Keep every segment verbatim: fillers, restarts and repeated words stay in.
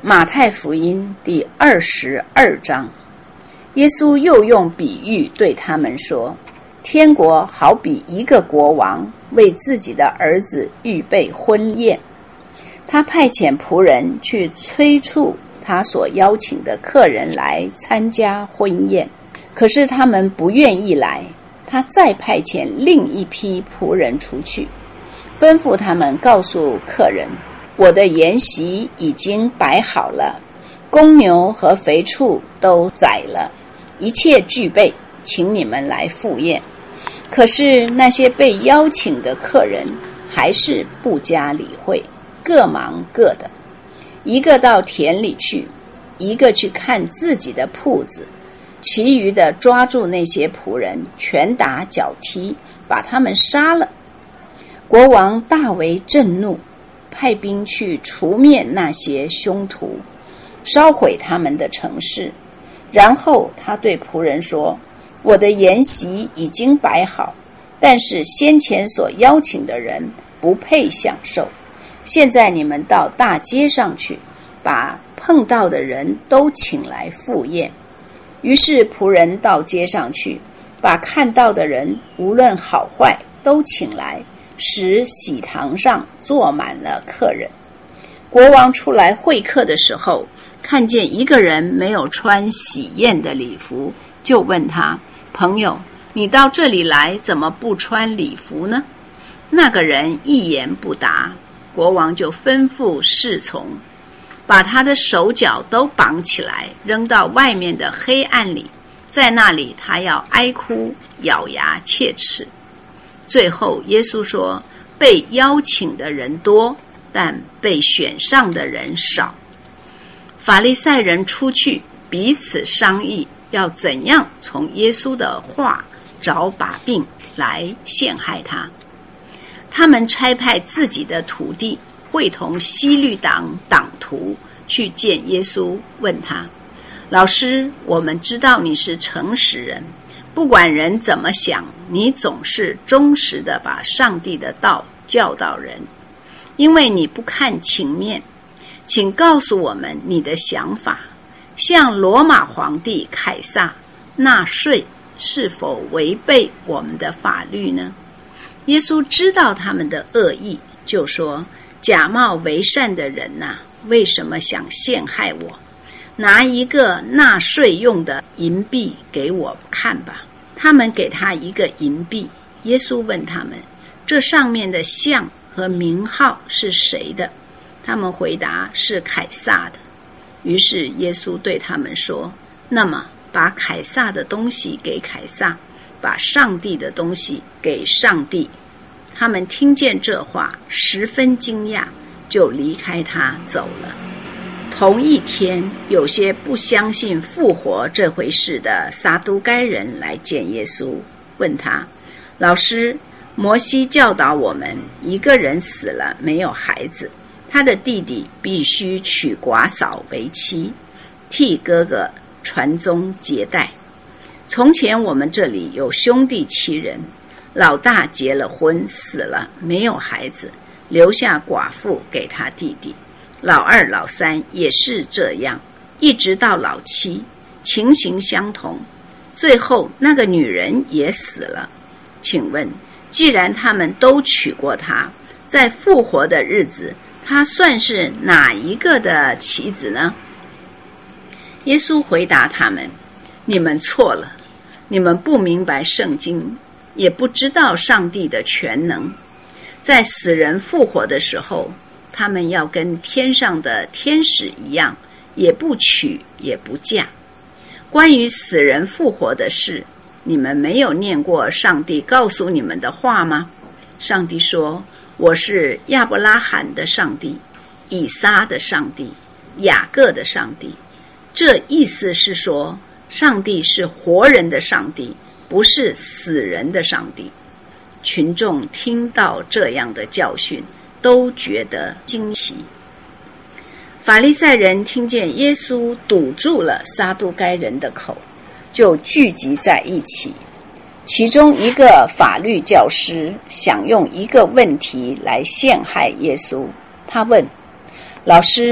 马太福音第二十二章，耶稣又用比喻对他们说，天国好比一个国王为自己的儿子预备婚宴，他派遣仆人去催促他所邀请的客人来参加婚宴，可是他们不愿意来，他再派遣另一批仆人出去，吩咐他们告诉客人，我的筵席已经摆好了，公牛和肥畜都宰了，一切具备，请你们来赴宴。可是那些被邀请的客人还是不加理会，各忙各的，一个到田里去，一个去看自己的铺子，其余的抓住那些仆人，拳打脚踢，把他们杀了。国王大为震怒，派兵去除灭那些凶徒，烧毁他们的城市。然后他对仆人说，我的筵席已经摆好，但是先前所邀请的人不配享受，现在你们到大街上去，把碰到的人都请来赴宴。于是仆人到街上去，把看到的人无论好坏都请来，使喜堂上坐满了客人。国王出来会客的时候，看见一个人没有穿喜宴的礼服，就问他，朋友，你到这里来怎么不穿礼服呢？那个人一言不答，国王就吩咐侍从，把他的手脚都绑起来，扔到外面的黑暗里，在那里他要哀哭，咬牙切齿。最后耶稣说，被邀请的人多，但被选上的人少。法利赛人出去彼此商议，要怎样从耶稣的话找把柄来陷害他。他们差派自己的徒弟会同希律党党徒去见耶稣，问他，老师，我们知道你是诚实人，不管人怎么想，你总是忠实的把上帝的道教导人，因为你不看情面，请告诉我们你的想法，向罗马皇帝凯撒纳税是否违背我们的法律呢？耶稣知道他们的恶意，就说，假冒为善的人啊，为什么想陷害我？拿一个纳税用的银币给我看吧。他们给他一个银币，耶稣问他们，这上面的像和名号是谁的？他们回答，是凯撒的。于是耶稣对他们说，那么把凯撒的东西给凯撒，把上帝的东西给上帝。他们听见这话，十分惊讶，就离开他走了。同一天，有些不相信复活这回事的撒都该人来见耶稣，问他，老师，摩西教导我们，一个人死了没有孩子，他的弟弟必须娶寡嫂为妻，替哥哥传宗接代。从前我们这里有兄弟七人，老大结了婚死了，没有孩子，留下寡妇给他弟弟，老二老三也是这样，一直到老七，情形相同。最后那个女人也死了。请问，既然他们都娶过她，在复活的日子，她算是哪一个的妻子呢？耶稣回答他们，你们错了，你们不明白圣经，也不知道上帝的全能。在死人复活的时候，他们要跟天上的天使一样，也不娶也不嫁。关于死人复活的事，你们没有念过上帝告诉你们的话吗？上帝说，我是亚伯拉罕的上帝，以撒的上帝，雅各的上帝。这意思是说，上帝是活人的上帝，不是死人的上帝。群众听到这样的教训，都觉得惊奇。法利赛人听见耶稣堵住了撒都该人的口，就聚集在一起。其中一个法律教师想用一个问题来陷害耶稣，他问，老师，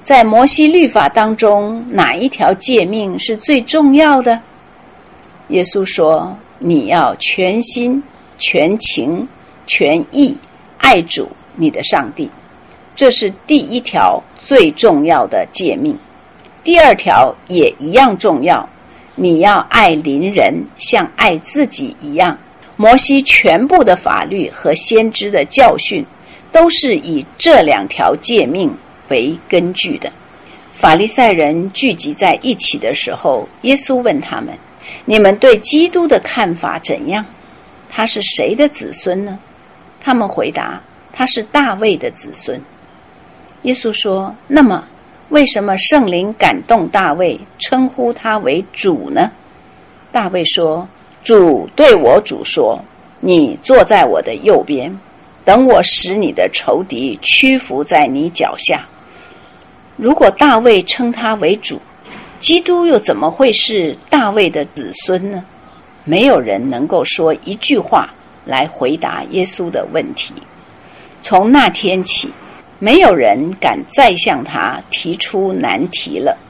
在摩西律法当中，哪一条诫命是最重要的？耶稣说，你要全心、全情、全意爱主你的上帝，这是第一条最重要的诫命。第二条也一样重要，你要爱邻人像爱自己一样。摩西全部的法律和先知的教训都是以这两条诫命为根据的。法利赛人聚集在一起的时候，耶稣问他们，你们对基督的看法怎样？他是谁的子孙呢？他们回答，他是大卫的子孙。耶稣说，那么为什么圣灵感动大卫，称呼他为主呢？大卫说，主对我主说，你坐在我的右边，等我使你的仇敌屈服在你脚下。如果大卫称他为主，基督又怎么会是大卫的子孙呢？没有人能够说一句话来回答耶稣的问题。从那天起，没有人敢再向他提出难题了。